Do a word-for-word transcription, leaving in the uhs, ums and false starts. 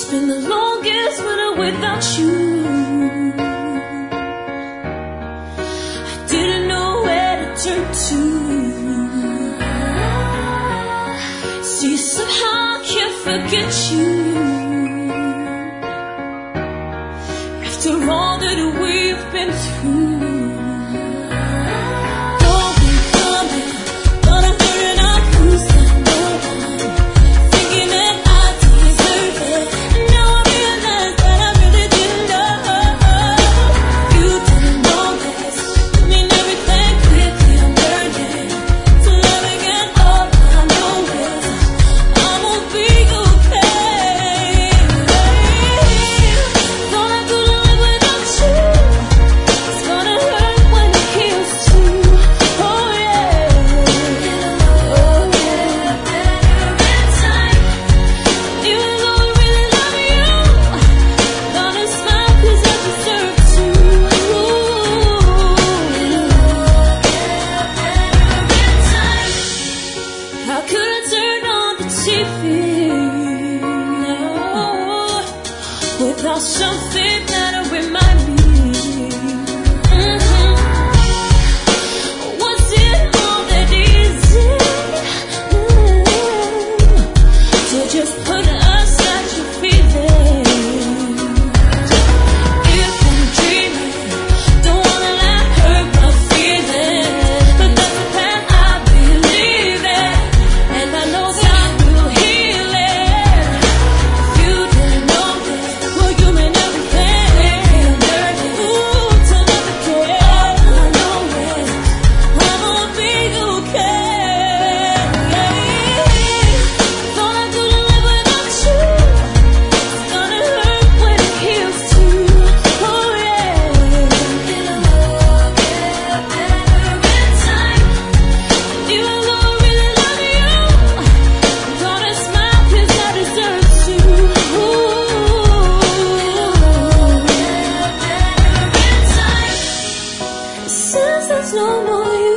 been the longest winter without you. I didn't know where to turn to. See, somehow I can't forget you. After all that we've been through. How could I turn on the T V no, without something that'll remind me? Mm-hmm. Was it all that easy mm-hmm. to just put aside your feelings? If I'm dreaming, don't wanna let hurt my feelings, but that's the path I believe in. Since there's no more